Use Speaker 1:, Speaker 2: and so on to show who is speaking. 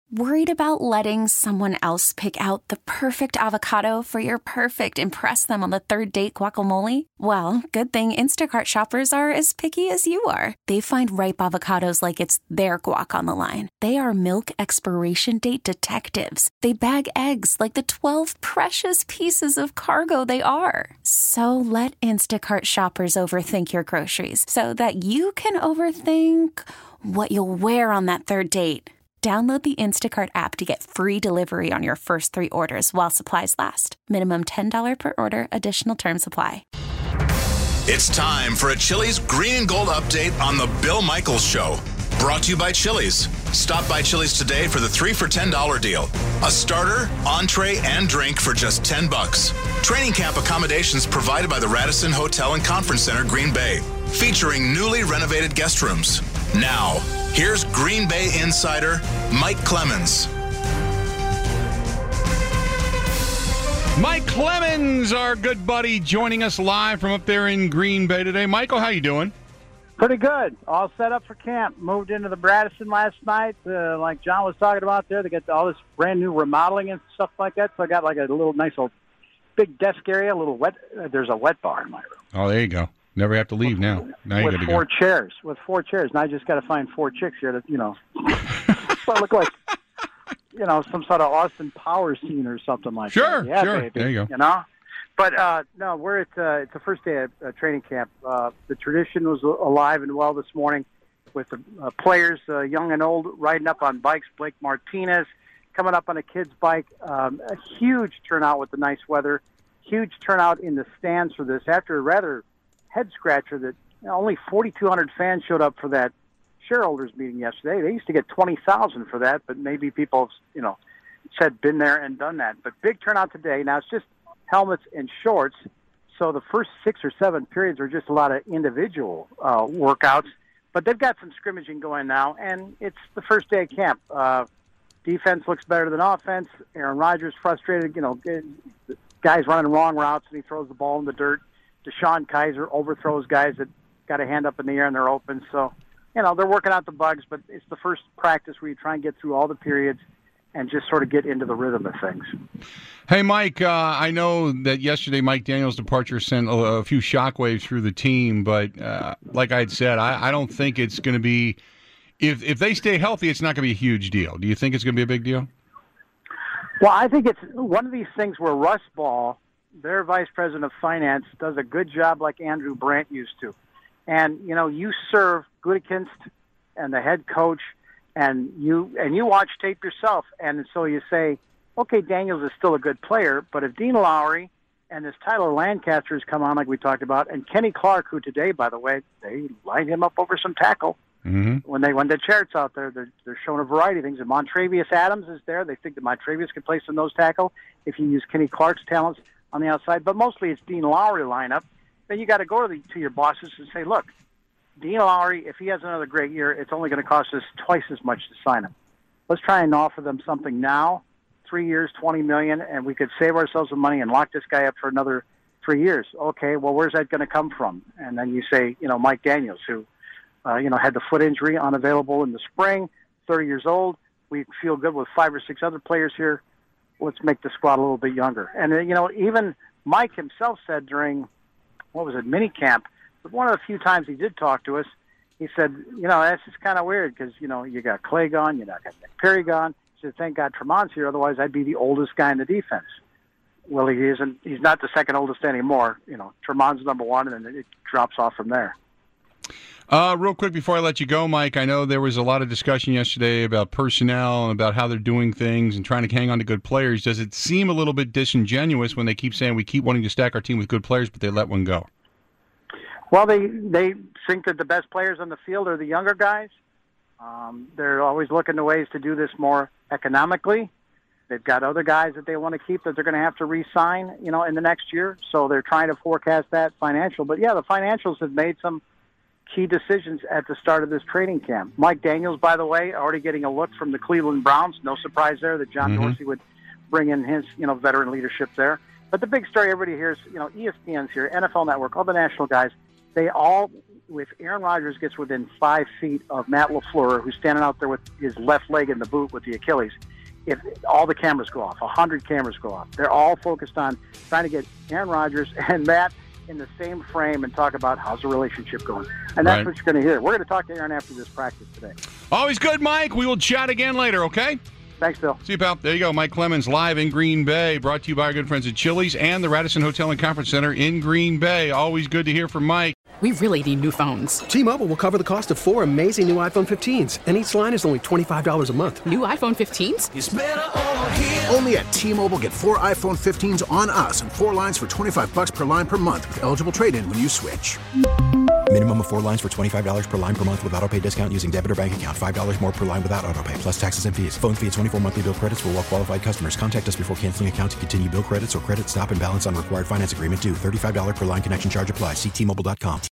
Speaker 1: Worried about letting someone else pick out the perfect avocado for your perfect impress them on the third date guacamole? Well, good thing Instacart shoppers are as picky as you are. They find ripe avocados like it's their guac on the line. They are milk expiration date detectives. They bag eggs like the 12 precious pieces of cargo they are. So let Instacart shoppers overthink your groceries so that you can overthink what you'll wear on that third date. Download the Instacart app to get free delivery on your first 3 orders while supplies last. Minimum $10 per order. Additional terms apply.
Speaker 2: It's time for a Chili's Green and Gold update on the Bill Michaels Show. Brought to you by Chili's. Stop by Chili's today for the 3 for $10 deal. A starter, entree, and drink for just $10. Training camp accommodations provided by the Radisson Hotel and Conference Center, Green Bay. Featuring newly renovated guest rooms. Now, here's Green Bay insider Mike Clemens.
Speaker 3: Mike Clemens, our good buddy, joining us live from up there in Green Bay today. Michael, how you doing?
Speaker 4: Pretty good. All set up for camp. Moved into the Radisson last night. Like John was talking about there, they got all this brand new remodeling and stuff like that. So I got like a little nice little big desk area, a little wet. There's a wet bar in my room.
Speaker 3: Oh, there you go. Never have to leave now. Now you got to go.
Speaker 4: With 4 chairs. Now I just got to find 4 chicks here that, so I look like, some sort of Austin Powers scene or something like that. Yeah,
Speaker 3: sure.
Speaker 4: Baby,
Speaker 3: there you go.
Speaker 4: But, no, we're it's the first day of training camp. The tradition was alive and well this morning with the players, young and old, riding up on bikes. Blake Martinez coming up on a kid's bike. A huge turnout with the nice weather. Huge turnout in the stands for this after a rather head-scratcher that only 4,200 fans showed up for that shareholders meeting yesterday. They used to get 20,000 for that, but maybe people have, said been there and done that. But big turnout today. Now, it's just helmets and shorts, so the first 6 or 7 periods are just a lot of individual workouts. But they've got some scrimmaging going now, and it's the first day of camp. Defense looks better than offense. Aaron Rodgers frustrated, guys running wrong routes, and he throws the ball in the dirt. Deshaun Kaiser overthrows guys that got a hand up in the air and they're open. So, they're working out the bugs, but it's the first practice where you try and get through all the periods and just sort of get into the rhythm of things.
Speaker 3: Hey, Mike, I know that yesterday Mike Daniels' departure sent a few shockwaves through the team, but like I had said, I don't think it's going to be if they stay healthy, it's not going to be a huge deal. Do you think it's going to be a big deal?
Speaker 4: Well, I think it's one of these things where Russ Ball, their vice president of finance, does a good job like Andrew Brandt used to. And, you serve Gutekunst and the head coach, and you watch tape yourself. And so you say, okay, Daniels is still a good player, but if Dean Lowry and this Tyler Lancaster has come on like we talked about, and Kenny Clark, who today, by the way, they lined him up over some tackle. Mm-hmm. When the charts out there, they're showing a variety of things. And Montravius Adams is there. They think that Montravius could play some nose tackle if you use Kenny Clark's talents on the outside. But mostly it's Dean Lowry lineup. Then you got to go to your bosses and say, look, Dean Lowry, if he has another great year, it's only going to cost us twice as much to sign him. Let's try and offer them something now, 3 years, $20 million, and we could save ourselves some money and lock this guy up for another 3 years. Okay, well, where's that going to come from? And then you say, Mike Daniels, who had the foot injury, unavailable in the spring, 30 years old. We feel good with 5 or 6 other players here. Let's make the squad a little bit younger. And, even Mike himself said during, minicamp, but one of the few times he did talk to us, he said, that's just kind of weird because, you got Clay gone, you got Nick Perry gone. He said, thank God Tremont's here, otherwise I'd be the oldest guy in the defense. Well, he isn't. He's not the second oldest anymore. Tremont's number 1, and then it drops off from there.
Speaker 3: Real quick before I let you go, Mike, I know there was a lot of discussion yesterday about personnel and about how they're doing things and trying to hang on to good players. Does it seem a little bit disingenuous when they keep saying we keep wanting to stack our team with good players, but they let one go?
Speaker 4: Well, they think that the best players on the field are the younger guys. They're always looking to ways to do this more economically. They've got other guys that they want to keep that they're going to have to re-sign, in the next year. So they're trying to forecast that financial. But, yeah, the financials have made some key decisions at the start of this training camp. Mike Daniels, by the way, already getting a look from the Cleveland Browns. No surprise there that John Dorsey would bring in his, veteran leadership there. But the big story everybody hears, ESPN's here, NFL Network, all the national guys, they all if Aaron Rodgers gets within 5 feet of Matt LaFleur, who's standing out there with his left leg in the boot with the Achilles, if all the cameras go off, 100 cameras go off, they're all focused on trying to get Aaron Rodgers and Matt in the same frame and talk about how's the relationship going. And that's what you're going to hear. We're going to talk to Aaron after this practice today.
Speaker 3: Always good, Mike. We will chat again later, okay?
Speaker 4: Thanks, Bill.
Speaker 3: See you, pal. There you go. Mike Clemens live in Green Bay, brought to you by our good friends at Chili's and the Radisson Hotel and Conference Center in Green Bay. Always good to hear from Mike.
Speaker 5: We really need new phones.
Speaker 6: T-Mobile will cover the cost of 4 amazing new iPhone 15s, and each line is only $25 a month.
Speaker 5: New iPhone 15s?
Speaker 7: It's better over here. Only at T-Mobile, get 4 iPhone 15s on us and 4 lines for $25 per line per month with eligible trade-in when you switch.
Speaker 8: Minimum of 4 lines for $25 per line per month with autopay discount using debit or bank account. $5 more per line without autopay, plus taxes and fees. Phone fee at 24 monthly bill credits for well-qualified customers. Contact us before canceling account to continue bill credits or credit stop and balance on required finance agreement due. $35 per line connection charge applies. See T-Mobile.com.